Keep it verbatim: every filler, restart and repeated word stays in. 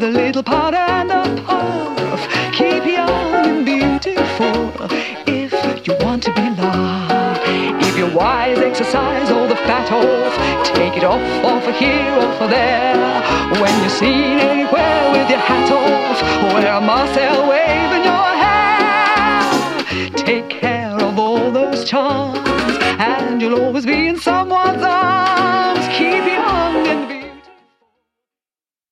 with a little powder and a puff. Keep young and beautiful if you want to be loved. If you're wise, exercise all the fat off. Take it off, off here, off there. When you're seen anywhere with your hat off, wear a Marcel wave in your hair. Take care of all those charms, and you'll always be in someone's arms. Keep your